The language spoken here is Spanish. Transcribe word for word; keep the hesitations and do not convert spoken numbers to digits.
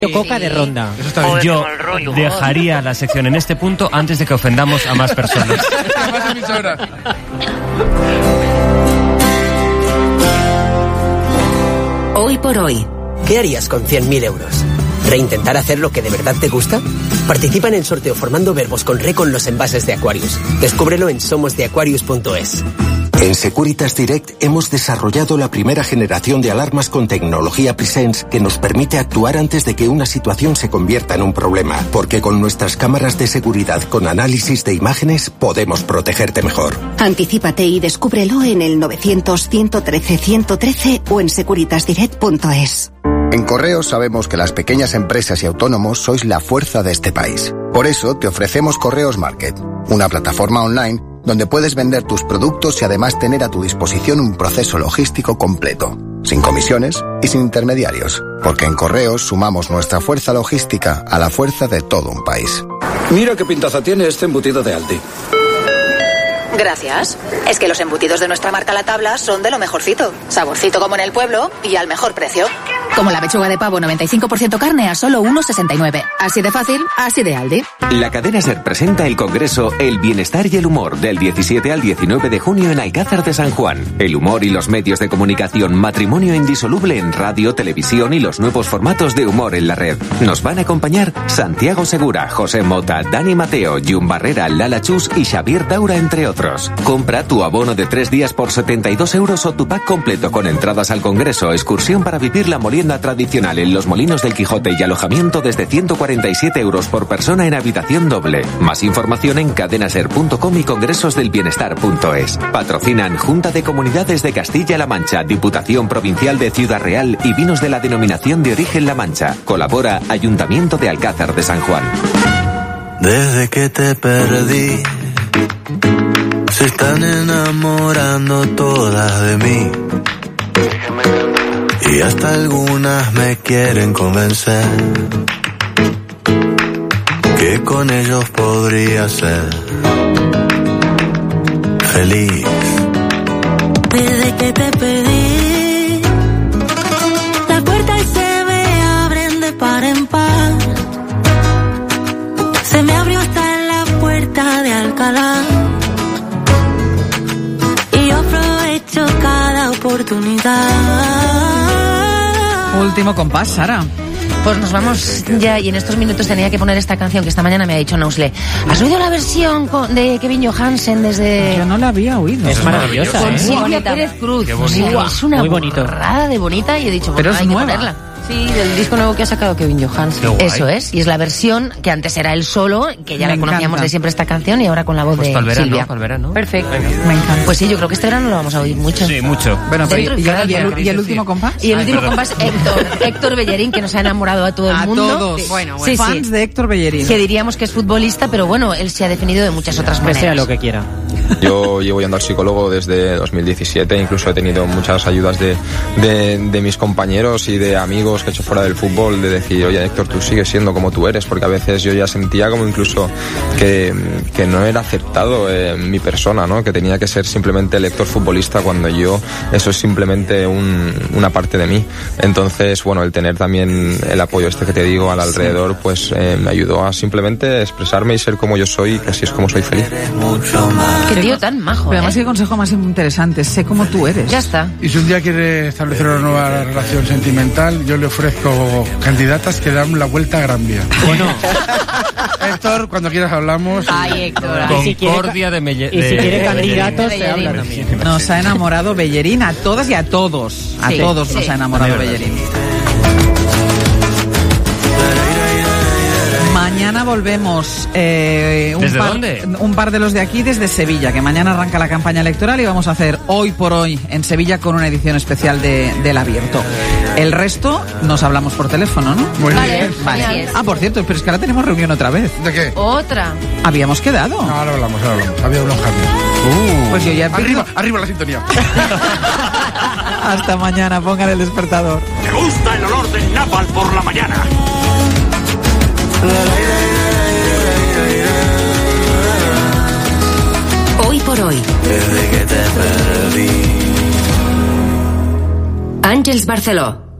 Coca de Ronda. Eso está bien. Yo dejaría la sección en este punto antes de que ofendamos a más personas. Hoy por hoy, ¿qué harías con cien mil euros? ¿Reintentar hacer lo que de verdad te gusta? Participa en el sorteo formando verbos con re con los envases de Aquarius. Descúbrelo en somos de aquarius punto es. En Securitas Direct hemos desarrollado la primera generación de alarmas con tecnología Presence que nos permite actuar antes de que una situación se convierta en un problema, porque con nuestras cámaras de seguridad con análisis de imágenes podemos protegerte mejor. Anticípate y descúbrelo en el novecientos, ciento trece, ciento trece o en securitas direct punto es. En Correos sabemos que las pequeñas empresas y autónomos sois la fuerza de este país. Por eso te ofrecemos Correos Market, una plataforma online donde puedes vender tus productos y además tener a tu disposición un proceso logístico completo, sin comisiones y sin intermediarios, porque en Correos sumamos nuestra fuerza logística a la fuerza de todo un país. Mira qué pintaza tiene este embutido de Aldi. Gracias. Es que los embutidos de nuestra marca La Tabla son de lo mejorcito. Saborcito como en el pueblo y al mejor precio. Como la pechuga de pavo noventa y cinco por ciento carne a solo uno sesenta y nueve. Así de fácil, así de Aldi. La cadena SER presenta el congreso El Bienestar y el Humor del diecisiete al diecinueve de junio en Alcázar de San Juan. El humor y los medios de comunicación, matrimonio indisoluble en radio, televisión y los nuevos formatos de humor en la red. Nos van a acompañar Santiago Segura, José Mota, Dani Mateo, Jun Barrera, Lala Chus y Xavier Daura, entre otros. Compra tu abono de tres días por setenta y dos euros o tu pack completo con entradas al congreso, excursión para vivir la molienda tradicional en los Molinos del Quijote y alojamiento desde ciento cuarenta y siete euros por persona en habitación doble. Más información en cadenaser punto com y congresosdelbienestar punto es. Patrocinan Junta de Comunidades de Castilla-La Mancha, Diputación Provincial de Ciudad Real y Vinos de la Denominación de Origen La Mancha. Colabora Ayuntamiento de Alcázar de San Juan. Desde que te perdí, se están enamorando todas de mí. Y hasta algunas me quieren convencer que con ellos podría ser feliz. Desde que te pedí, las puertas se me abren de par en par. Se me abrió hasta la puerta de Alcalá. Y yo aprovecho cada oportunidad. Último compás, Sara. Pues nos vamos ya, y en estos minutos tenía que poner esta canción que esta mañana me ha dicho Nausle. ¿Has oído la versión con, de Kevin Johansen desde...? Yo no la había oído. Es maravillosa, Con ¿eh? Silvia Pérez Cruz. Qué bonito. Sí, es una Muy bonito. borrada de bonita y he dicho, Pero bueno, es hay nueva. que ponerla. Sí, del disco nuevo que ha sacado Kevin Johansen. Qué guay. Eso es, y es la versión que antes era él solo, que ya Me la conocíamos encanta. de siempre esta canción, y ahora con la voz Pues de para el verano, Silvia. para el verano. Perfecto. Venga. Me encanta. Pues sí, yo creo que este verano lo vamos a oír mucho. Sí, mucho. Bueno, pero Dentro ¿y, y fuera y del el, verano. y el último compás? Y el Ay, último perdón. compás, Héctor, Héctor Bellerín, que nos ha enamorado a todo el A mundo. todos. Sí. Bueno, Sí, sí. Fans de Héctor Bellerín. Que diríamos que es futbolista, pero bueno, él se ha definido de muchas otras Que maneras. sea lo que quiera. Yo llevo yendo al psicólogo desde dos mil diecisiete, incluso he tenido muchas ayudas de, de, de mis compañeros y de amigos que he hecho fuera del fútbol, de decir, oye Héctor, tú sigues siendo como tú eres, porque a veces yo ya sentía como incluso que, que no era aceptado eh, mi persona, ¿no? Que tenía que ser simplemente el Héctor futbolista cuando yo, eso es simplemente un, una parte de mí. Entonces, bueno, el tener también el apoyo este que te digo al alrededor, pues eh, me ayudó a simplemente expresarme y ser como yo soy, que así es como soy feliz. Qué tío tan majo, Pero además, ¿eh? qué consejo más interesante. Sé cómo tú eres. Ya está. Y si un día quiere establecer una nueva relación sentimental, yo le ofrezco candidatas que dan la vuelta a Gran Vía. Bueno, Héctor, cuando quieras hablamos. Ay, Héctor. ay. y si quiere, Concordia de Melle- y si de- quiere de- candidatos, de- se de- habla de- también. Nos ha enamorado Bellerín a todas y a todos. A Sí, todos nos sí. ha enamorado De verdad. Bellerín. Mañana volvemos. Eh, un ¿Desde par, dónde? Un par de los de aquí desde Sevilla, que mañana arranca la campaña electoral y vamos a hacer Hoy por Hoy en Sevilla con una edición especial de, del Abierto. El resto nos hablamos por teléfono, ¿no? Muy Vale. bien. Vale. Así es. Ah, por cierto, pero es que ahora tenemos reunión otra vez. ¿De qué? Otra. Habíamos quedado. No, ahora hablamos, ahora hablamos. Había unos cambios. Pues yo ya empiezo. Arriba, arriba la sintonía. Hasta mañana, pongan el despertador. ¿Te gusta el olor del napal por la mañana? Hoy por hoy. Desde que te perdí. Àngels Barceló.